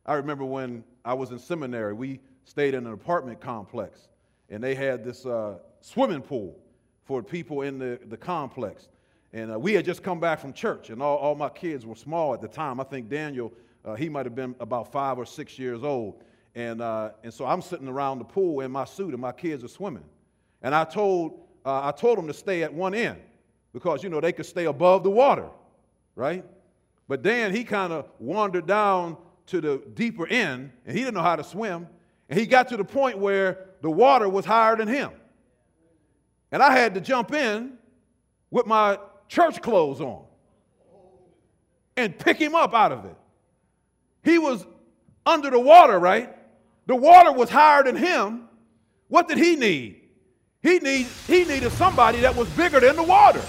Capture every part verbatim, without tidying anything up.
I remember when I was in seminary, we stayed in an apartment complex, and they had this uh, swimming pool for people in the, the complex. And uh, we had just come back from church, and all, all my kids were small at the time. I think Daniel, uh, he might have been about five or six years old. And, uh, and so I'm sitting around the pool in my suit, and my kids are swimming. And I told, uh, I told them to stay at one end because, you know, they could stay above the water, right? But Dan, he kind of wandered down to the deeper end, and he didn't know how to swim. And he got to the point where the water was higher than him. And I had to jump in with my church clothes on and pick him up out of it. He was under the water, right? The water was higher than him. What did he need? He, need, he needed somebody that was bigger than the water.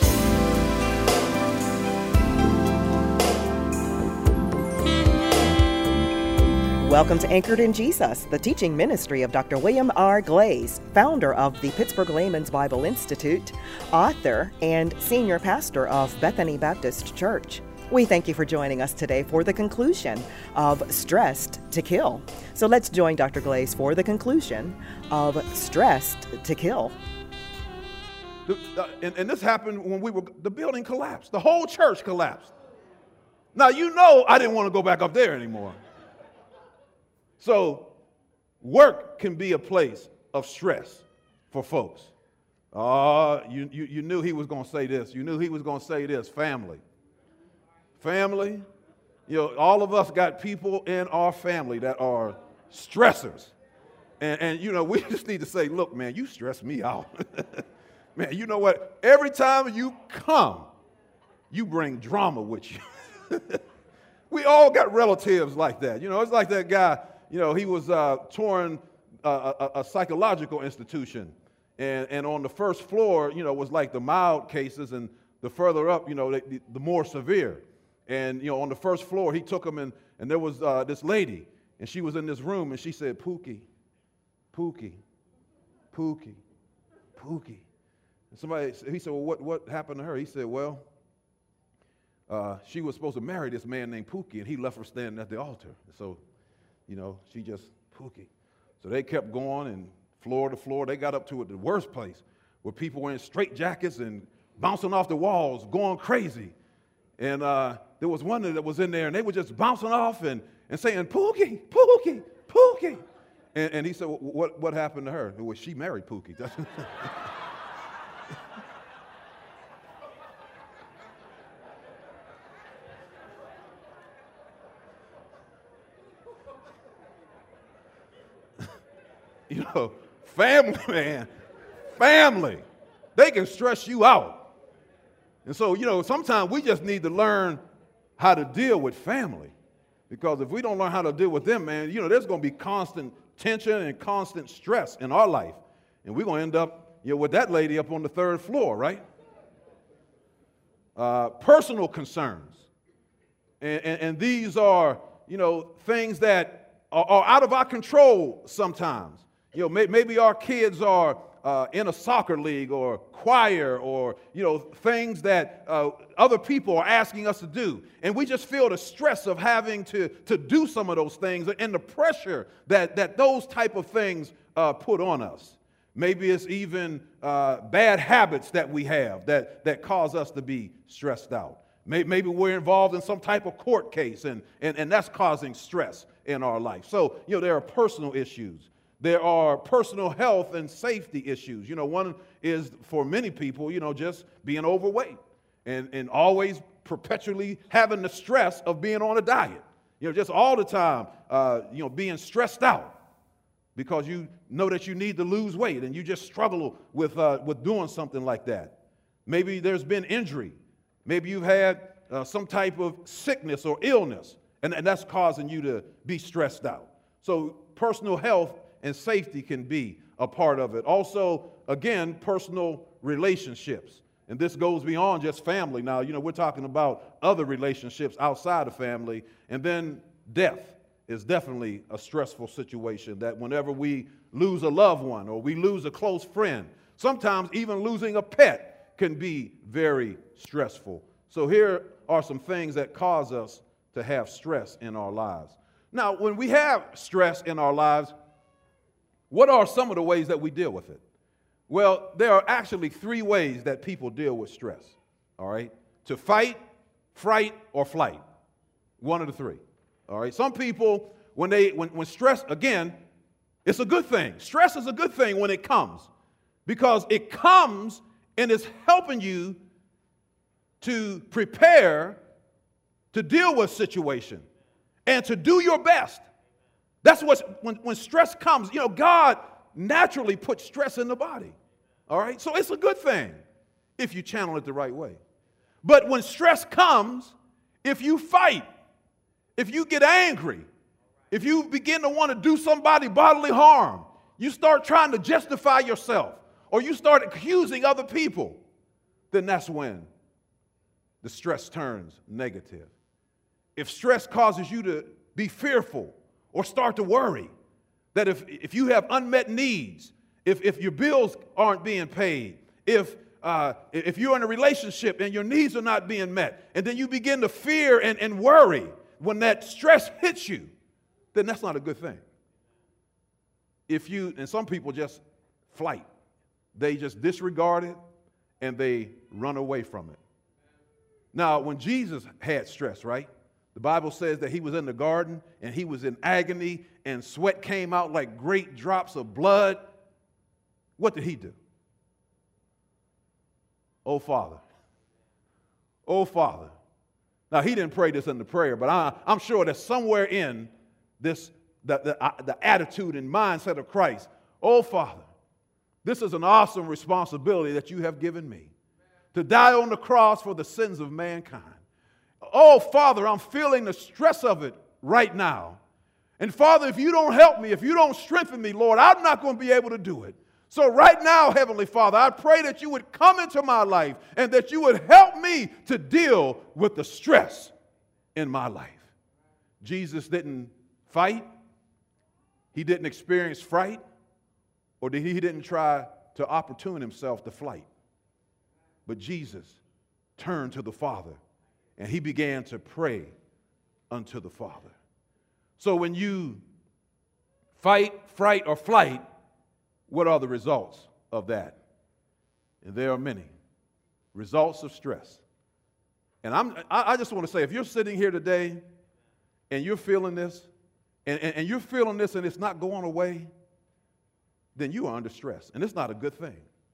Welcome to Anchored in Jesus, the teaching ministry of Doctor William R. Glaze, founder of the Pittsburgh Layman's Bible Institute, author, and senior pastor of Bethany Baptist Church. We thank you for joining us today for the conclusion of Stressed to Kill. So let's join Doctor Glaze for the conclusion of Stressed to Kill. The, uh, and, and this happened when we were, the building collapsed. The whole church collapsed. Now, you know I didn't want to go back up there anymore. So work can be a place of stress for folks. Uh, you, you, you knew he was going to say this. You knew he was going to say this. Family. Family. You know, all of us got people in our family that are stressors. And, and, you know, we just need to say, look, man, you stress me out. Man, you know what? Every time you come, you bring drama with you. We all got relatives like that. You know, it's like that guy. You know, he was uh, touring uh, a, a psychological institution, and, and on the first floor, you know, was like the mild cases, and the further up, you know, the, the more severe. And, you know, on the first floor, he took him, and, and there was uh, this lady, and she was in this room, and she said, Pookie, Pookie, Pookie, Pookie. And somebody, he said, well, what, what happened to her? He said, well, uh, she was supposed to marry this man named Pookie, and he left her standing at the altar. So, you know, she just, Pookie. So they kept going, and floor to floor, they got up to it, the worst place, where people were in straight jackets and bouncing off the walls, going crazy. And uh, there was one that was in there, and they were just bouncing off and, and saying, Pookie, Pookie, Pookie. And, and he said, well, what, what happened to her? Well, she married Pookie. You know, family, man, family, they can stress you out. And so, you know, sometimes we just need to learn how to deal with family. Because if we don't learn how to deal with them, man, you know, there's going to be constant tension and constant stress in our life. And we're going to end up, you know, with that lady up on the third floor, right? Uh, personal concerns. And, and, and these are, you know, things that are, are out of our control sometimes. You know, may, maybe our kids are uh, in a soccer league or choir or, you know, things that uh, other people are asking us to do. And we just feel the stress of having to, to do some of those things and the pressure that, that those type of things uh, put on us. Maybe it's even uh, bad habits that we have that, that cause us to be stressed out. Maybe we're involved in some type of court case, and, and, and that's causing stress in our life. So, you know, there are personal issues. There are personal health and safety issues. You know, one is for many people, you know, just being overweight and, and always perpetually having the stress of being on a diet. You know, just all the time, uh, you know, being stressed out because you know that you need to lose weight and you just struggle with, uh, with doing something like that. Maybe there's been injury. Maybe you've had uh, some type of sickness or illness, and, and that's causing you to be stressed out. So personal health and safety can be a part of it. Also, again, personal relationships. And this goes beyond just family. Now, you know, we're talking about other relationships outside of family. And then death is definitely a stressful situation, that whenever we lose a loved one or we lose a close friend, sometimes even losing a pet can be very stressful. So here are some things that cause us to have stress in our lives. Now, when we have stress in our lives, what are some of the ways that we deal with it? Well, there are actually three ways that people deal with stress, all right? To fight, fright, or flight. One of the three, all right? Some people, when they, when, when stress, again, it's a good thing. Stress is a good thing when it comes because it comes and it's helping you to prepare to deal with situation and to do your best. That's what's, when, when stress comes, you know, God naturally puts stress in the body, all right? So it's a good thing if you channel it the right way. But when stress comes, if you fight, if you get angry, if you begin to want to do somebody bodily harm, you start trying to justify yourself, or you start accusing other people, then that's when the stress turns negative. If stress causes you to be fearful or start to worry, that if, if you have unmet needs, if, if your bills aren't being paid, if, uh, if you're in a relationship and your needs are not being met, and then you begin to fear and, and worry when that stress hits you, then that's not a good thing. If you, and some people just flight. They just disregard it and they run away from it. Now, when Jesus had stress, right? The Bible says that he was in the garden and he was in agony and sweat came out like great drops of blood. What did he do? Oh, Father. Oh, Father. Now, he didn't pray this in the prayer, but I, I'm sure that somewhere in this, the, the, uh, the attitude and mindset of Christ, oh, Father, this is an awesome responsibility that you have given me to die on the cross for the sins of mankind. Oh, Father, I'm feeling the stress of it right now. And Father, if you don't help me, if you don't strengthen me, Lord, I'm not going to be able to do it. So right now, Heavenly Father, I pray that you would come into my life and that you would help me to deal with the stress in my life. Jesus didn't fight. He didn't experience fright. Or did he, he didn't try to opportune himself to flight. But Jesus turned to the Father and he began to pray unto the Father. So when you fight, fright, or flight, what are the results of that? And there are many results of stress. And I'm, I just want to say, if you're sitting here today and you're feeling this, and, and, and you're feeling this and it's not going away, then you are under stress, and it's not a good thing.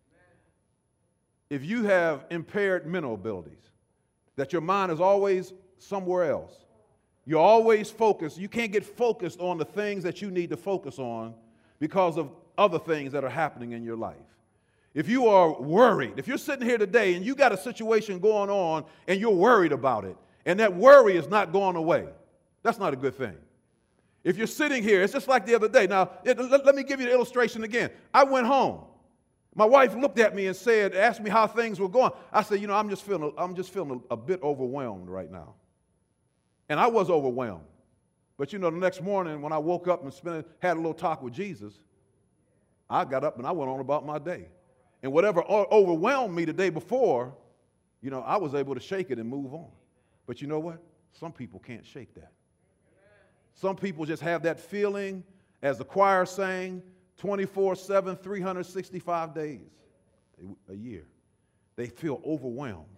If you have impaired mental abilities, that your mind is always somewhere else, you're always focused, you can't get focused on the things that you need to focus on because of other things that are happening in your life. If you are worried, if you're sitting here today and you got a situation going on and you're worried about it, and that worry is not going away, that's not a good thing. If you're sitting here, it's just like the other day. Now, it, let, let me give you the illustration again. I went home. My wife looked at me and said, asked me how things were going. I said, you know, I'm just feeling, I'm just feeling a, a bit overwhelmed right now. And I was overwhelmed. But, you know, the next morning when I woke up and spent, had a little talk with Jesus, I got up and I went on about my day. And whatever o- overwhelmed me the day before, you know, I was able to shake it and move on. But you know what? Some people can't shake that. Some people just have that feeling, as the choir sang, twenty-four seven, three hundred sixty-five days a year. They feel overwhelmed.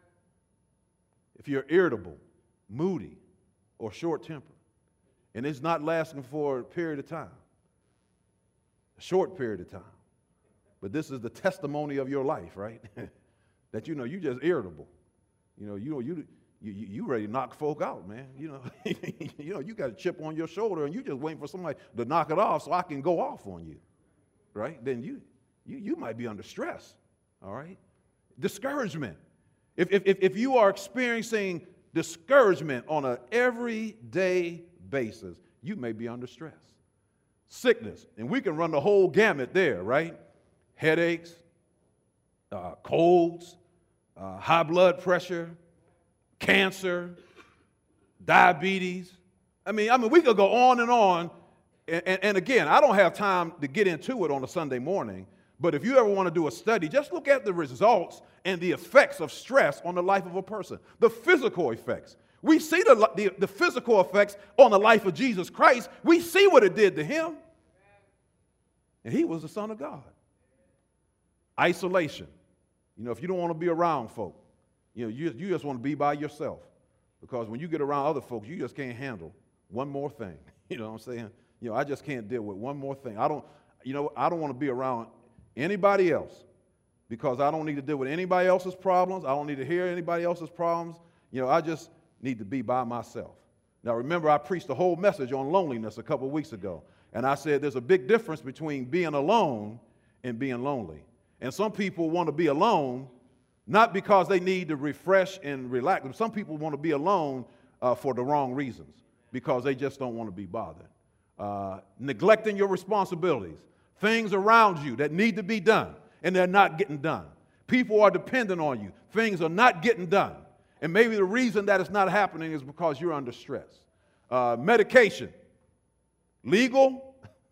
If you're irritable, moody, or short-tempered, and it's not lasting for a period of time, a short period of time, but this is the testimony of your life, right? That, you know, you're just irritable. You know, you know, you You, you, you ready to knock folk out, man. You know, you know, you got a chip on your shoulder and you just waiting for somebody to knock it off so I can go off on you, right? Then you, you, you might be under stress, all right? Discouragement. If, if, if you are experiencing discouragement on an everyday basis, you may be under stress. Sickness, and we can run the whole gamut there, right? Headaches, uh, colds, uh, high blood pressure, cancer, diabetes. I mean, I mean, we could go on and on. And, and, and again, I don't have time to get into it on a Sunday morning, but if you ever want to do a study, just look at the results and the effects of stress on the life of a person, the physical effects. We see the, the, the physical effects on the life of Jesus Christ. We see what it did to him. And he was the Son of God. Isolation. You know, if you don't want to be around folk, you know, you, you just want to be by yourself. Because when you get around other folks, you just can't handle one more thing. You know what I'm saying? You know, I just can't deal with one more thing. I don't, you know, I don't want to be around anybody else because I don't need to deal with anybody else's problems. I don't need to hear anybody else's problems. You know, I just need to be by myself. Now, remember, I preached a whole message on loneliness a couple of weeks ago. And I said there's a big difference between being alone and being lonely. And some people want to be alone not because they need to refresh and relax. Some people want to be alone uh, for the wrong reasons, because they just don't want to be bothered. Uh, neglecting your responsibilities, things around you that need to be done, and they're not getting done. People are dependent on you. Things are not getting done. And maybe the reason that it's not happening is because you're under stress. Uh, medication, legal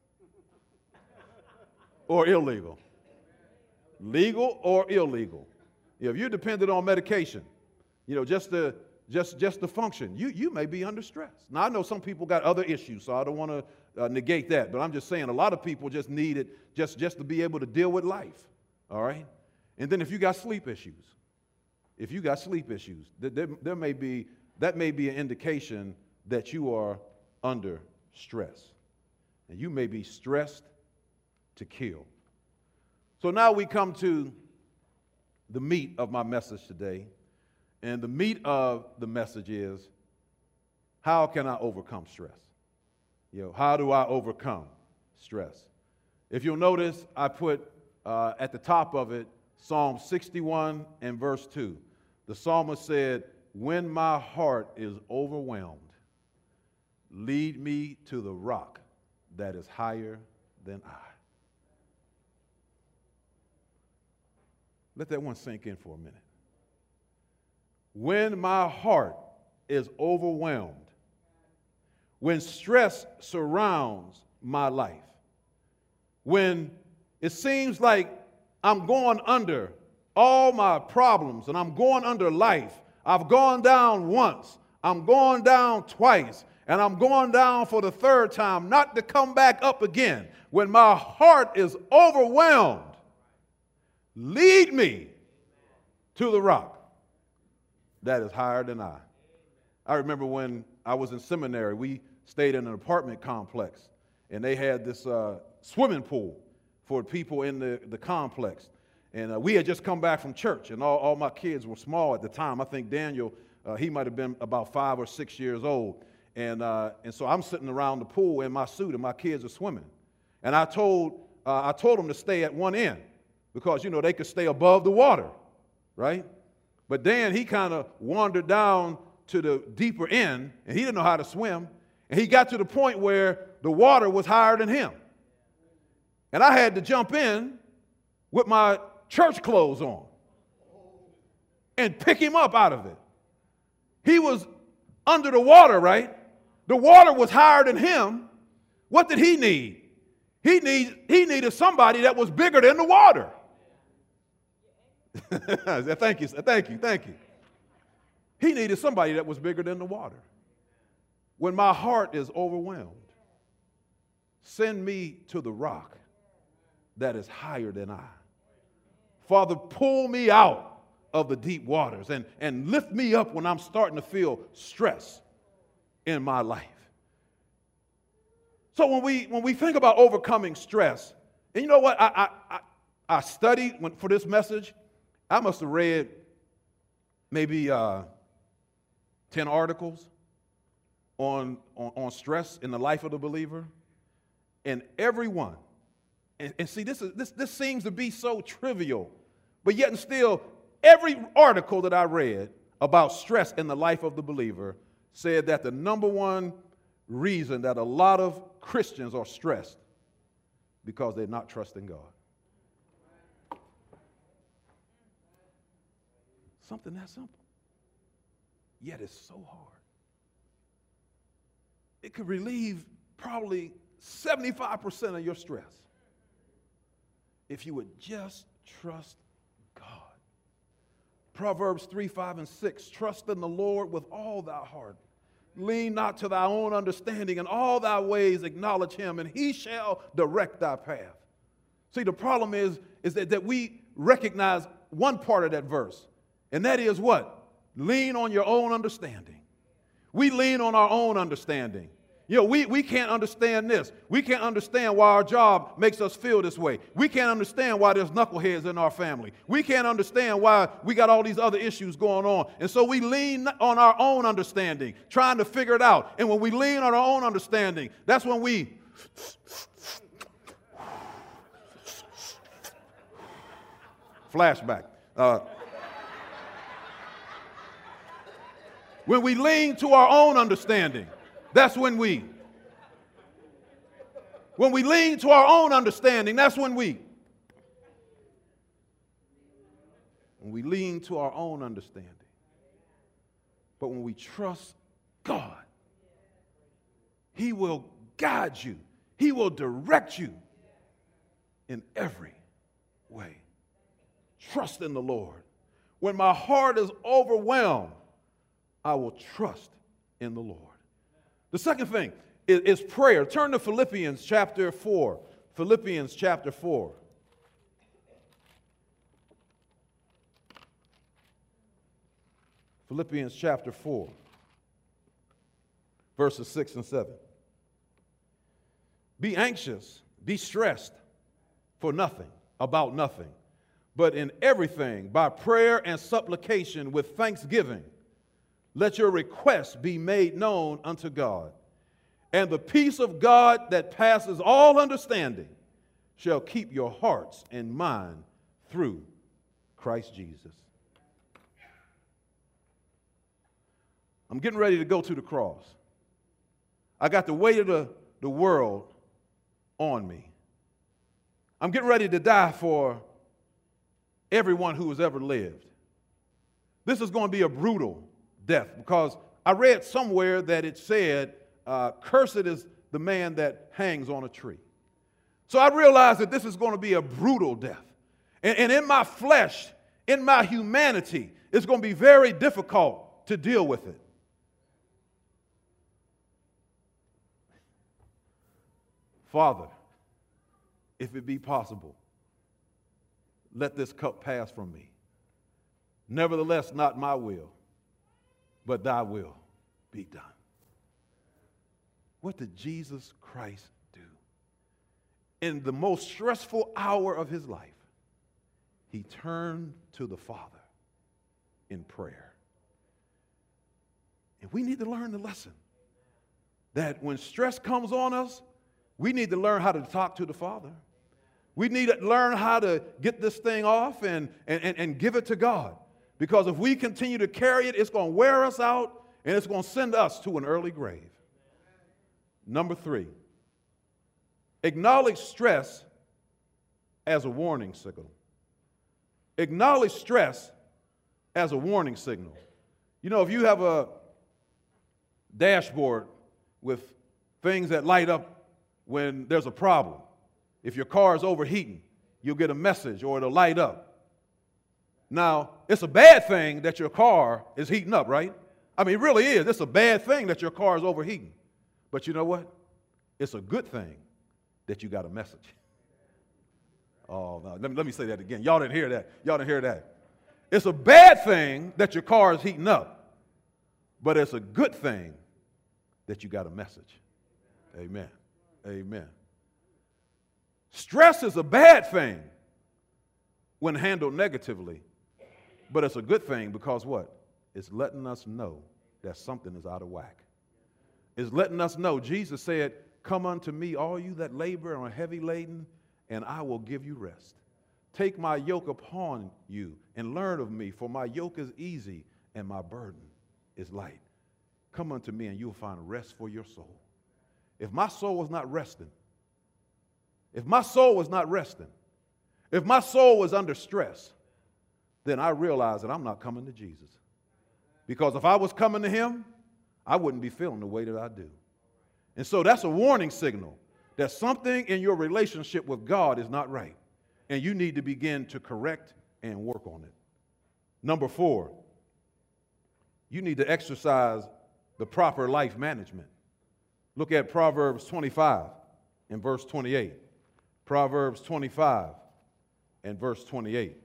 or illegal? Legal or illegal? If you're dependent on medication, you know, just to just just to function, you you may be under stress. Now, I know some people got other issues, so I don't want to uh, negate that. But I'm just saying a lot of people just need it just, just to be able to deal with life, all right? And then if you got sleep issues, if you got sleep issues, there, there may be, that may be an indication that you are under stress. And you may be stressed to kill. So now we come to the meat of my message today. And the meat of the message is, how can I overcome stress? You know, how do I overcome stress? If you'll notice, I put uh, at the top of it, Psalm sixty-one and verse two. The psalmist said, when my heart is overwhelmed, lead me to the rock that is higher than I. Let that one sink in for a minute. When my heart is overwhelmed, when stress surrounds my life, when it seems like I'm going under all my problems and I'm going under life, I've gone down once, I'm going down twice, and I'm going down for the third time, not to come back up again. When my heart is overwhelmed, lead me to the rock that is higher than I. I remember when I was in seminary, we stayed in an apartment complex, and they had this uh, swimming pool for people in the, the complex. And uh, we had just come back from church, and all, all my kids were small at the time. I think Daniel, uh, he might have been about five or six years old. And, uh, and so I'm sitting around the pool in my suit, and my kids are swimming. And I told, uh, I told them to stay at one end because, you know, they could stay above the water, right? But Dan, he kind of wandered down to the deeper end, and he didn't know how to swim. And he got to the point where the water was higher than him. And I had to jump in with my church clothes on and pick him up out of it. He was under the water, right? The water was higher than him. What did he need? He, need, he needed somebody that was bigger than the water. Thank you, thank you, thank you. He needed somebody that was bigger than the water. When my heart is overwhelmed, send me to the rock that is higher than I. Father, pull me out of the deep waters and, and lift me up when I'm starting to feel stress in my life. So when we when we think about overcoming stress, and you know what, I I, I studied when, for this message. I must have read maybe uh, ten articles on, on on stress in the life of the believer, and every one. And, and see, this is this this seems to be so trivial, but yet and still, every article that I read about stress in the life of the believer said that the number one reason that a lot of Christians are stressed because they're not trusting God. Something that simple, yet it's so hard. It could relieve probably seventy-five percent of your stress if you would just trust God. Proverbs three, five, and six. Trust in the Lord with all thy heart. Lean not to thy own understanding. In all thy ways acknowledge him, and he shall direct thy path. See, the problem is, is that, that we recognize one part of that verse, and that is what? Lean on your own understanding. We lean on our own understanding. You know, we, we can't understand this. We can't understand why our job makes us feel this way. We can't understand why there's knuckleheads in our family. We can't understand why we got all these other issues going on. And so we lean on our own understanding, trying to figure it out. And when we lean on our own understanding, that's when we flashback. Uh, when we lean to our own understanding, that's when we, when we lean to our own understanding, that's when we, when we lean to our own understanding. But when we trust God, he will guide you. He will direct you in every way. Trust in the Lord. When my heart is overwhelmed, I will trust in the Lord. The second thing is, is prayer. Turn to Philippians chapter four. Philippians chapter four. Philippians chapter four, verses six and seven. Be anxious, be stressed for nothing, about nothing, but in everything, by prayer and supplication with thanksgiving, let your requests be made known unto God. And the peace of God that passes all understanding shall keep your hearts and mind through Christ Jesus. I'm getting ready to go to the cross. I got the weight of the, the world on me. I'm getting ready to die for everyone who has ever lived. This is going to be a brutal death, because I read somewhere that it said, uh, cursed is the man that hangs on a tree. So I realized that this is going to be a brutal death. And, and in my flesh, in my humanity, it's going to be very difficult to deal with it. Father, if it be possible, let this cup pass from me. Nevertheless, not my will, but thy will be done. What did Jesus Christ do? In the most stressful hour of his life, he turned to the Father in prayer. And we need to learn the lesson that when stress comes on us, we need to learn how to talk to the Father. We need to learn how to get this thing off and, and, and, and give it to God. Because if we continue to carry it, it's going to wear us out and it's going to send us to an early grave. Number three, acknowledge stress as a warning signal. Acknowledge stress as a warning signal. You know, if you have a dashboard with things that light up when there's a problem, if your car is overheating, you'll get a message or it'll light up. Now, it's a bad thing that your car is heating up, right? I mean, it really is. It's a bad thing that your car is overheating. But you know what? It's a good thing that you got a message. Oh, no. Let me, let me say that again. Y'all didn't hear that. Y'all didn't hear that. It's a bad thing that your car is heating up, but it's a good thing that you got a message. Amen. Amen. Stress is a bad thing when handled negatively, but it's a good thing because what? It's letting us know that something is out of whack. It's letting us know. Jesus said, come unto me, all you that labor and are heavy laden, and I will give you rest. Take my yoke upon you and learn of me, for my yoke is easy and my burden is light. Come unto me and you'll find rest for your soul. If my soul was not resting, if my soul was not resting, if my soul was under stress, then I realize that I'm not coming to Jesus. Because if I was coming to him, I wouldn't be feeling the way that I do. And so that's a warning signal that something in your relationship with God is not right. And you need to begin to correct and work on it. Number four, you need to exercise the proper life management. Look at Proverbs twenty-five and verse twenty-eight. Proverbs twenty-five and verse twenty-eight.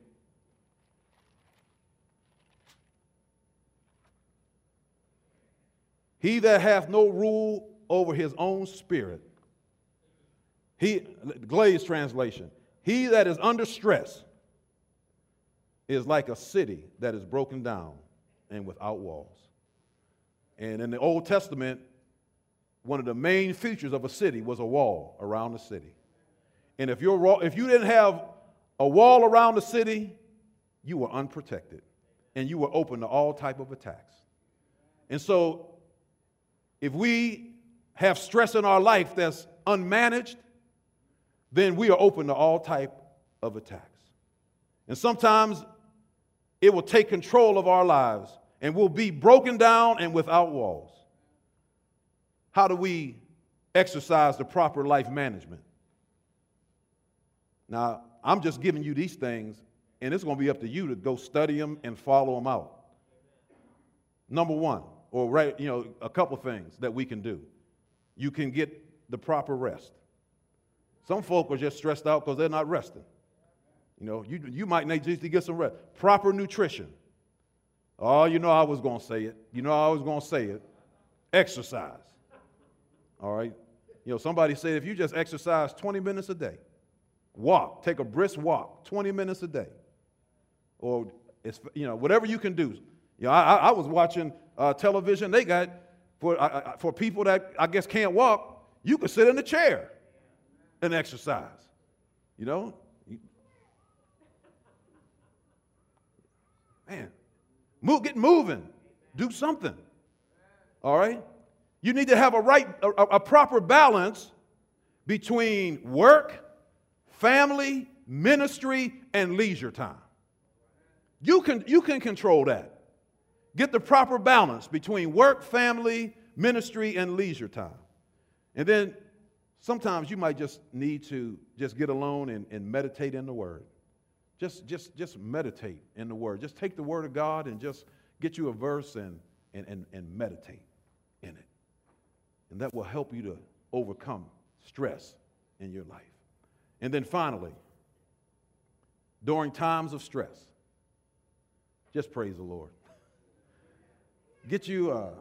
He that hath no rule over his own spirit, he, Glaze translation, he that is under stress is like a city that is broken down and without walls. And in the Old Testament, one of the main features of a city was a wall around the city. And if you're, if you didn't have a wall around the city, you were unprotected and you were open to all type of attacks. And so if we have stress in our life that's unmanaged, then we are open to all type of attacks. And sometimes it will take control of our lives and we'll be broken down and without walls. How do we exercise the proper life management? Now, I'm just giving you these things, and it's going to be up to you to go study them and follow them out. Number one, or right, you know, a couple things that we can do. You can get the proper rest. Some folk are just stressed out because they're not resting. You know, you, you might need to get some rest. Proper nutrition. Oh, you know I was going to say it. You know I was going to say it. Exercise. All right? You know, somebody said if you just exercise twenty minutes a day, walk, take a brisk walk, twenty minutes a day, or, it's, you know, whatever you can do. You know, I, I was watching uh, television. They got, for, uh, for people that I guess can't walk, you can sit in a chair and exercise. You know? Man, move, get moving. Do something. All right? You need to have a right, a, a proper balance between work, family, ministry, and leisure time. You can, you can control that. Get the proper balance between work, family, ministry, and leisure time. And then sometimes you might just need to just get alone and, and meditate in the Word. Just, just, just meditate in the Word. Just take the Word of God and just get you a verse and, and, and, and meditate in it. And that will help you to overcome stress in your life. And then finally, during times of stress, just praise the Lord. Get you uh,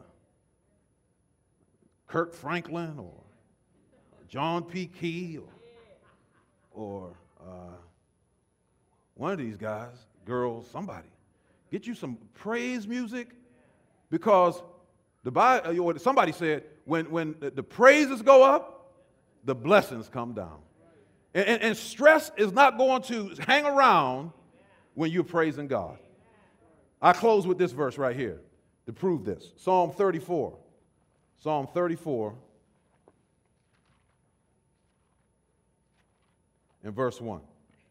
Kirk Franklin or John P. Key or, or uh, one of these guys, girls, somebody. Get you some praise music, because the Bible, somebody said when, when the praises go up, the blessings come down. And, and, and stress is not going to hang around when you're praising God. I close with this verse right here to prove this. Psalm thirty-four. Psalm thirty-four and verse one.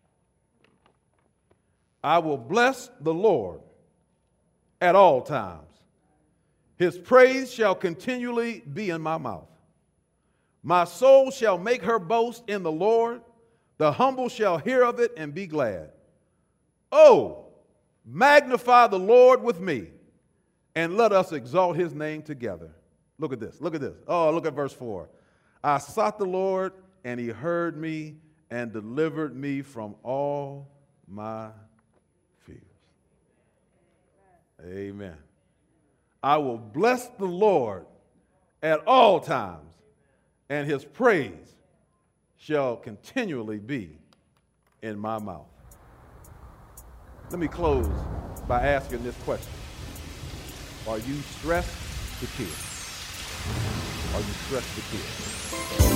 I will bless the Lord at all times. His praise shall continually be in my mouth. My soul shall make her boast in the Lord. The humble shall hear of it and be glad. Oh, magnify the Lord with me, and let us exalt his name together. Look at this. Look at this. Oh, look at verse four. I sought the Lord, and he heard me and delivered me from all my fears. Amen. I will bless the Lord at all times, and his praise shall continually be in my mouth. Let me close by asking this question. Are you stressed to kill? Are you stressed to kill?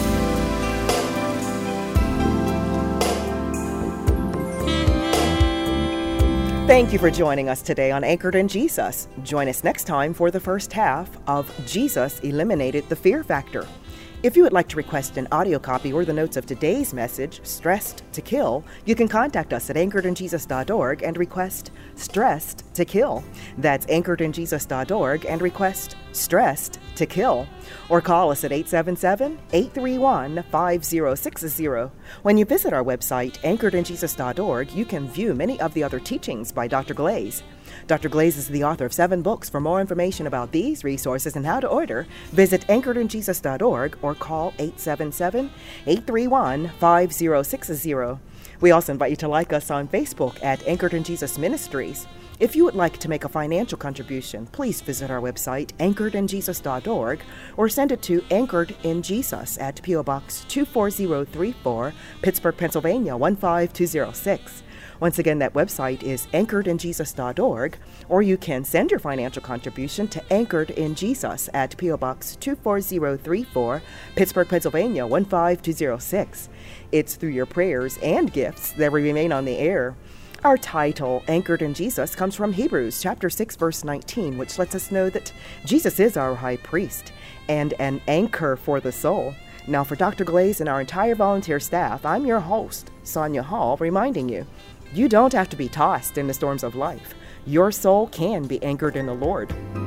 Thank you for joining us today on Anchored in Jesus. Join us next time for the first half of Jesus Eliminated the Fear Factor. If you would like to request an audio copy or the notes of today's message, Stressed to Kill, you can contact us at anchored in jesus dot org and request Stressed to Kill. That's anchored in jesus dot org and request Stressed to Kill. Or call us at eight seven seven, eight three one, five zero six zero. When you visit our website, anchored in jesus dot org, you can view many of the other teachings by Doctor Glaze. Doctor Glaze is the author of seven books. For more information about these resources and how to order, visit anchored in jesus dot org or call eight seven seven, eight three one, five zero six zero. We also invite you to like us on Facebook at Anchored in Jesus Ministries. If you would like to make a financial contribution, please visit our website, anchored in jesus dot org, or send it to Anchored in Jesus at P O Box two four zero three four, Pittsburgh, Pennsylvania one five two zero six. Once again, that website is anchored in jesus dot org, or you can send your financial contribution to Anchored in Jesus at P O Box two four zero three four, Pittsburgh, Pennsylvania one five two zero six. It's through your prayers and gifts that we remain on the air. Our title, Anchored in Jesus, comes from Hebrews chapter six, verse nineteen, which lets us know that Jesus is our high priest and an anchor for the soul. Now, for Doctor Glaze and our entire volunteer staff, I'm your host, Sonia Hall, reminding you, you don't have to be tossed in the storms of life. Your soul can be anchored in the Lord.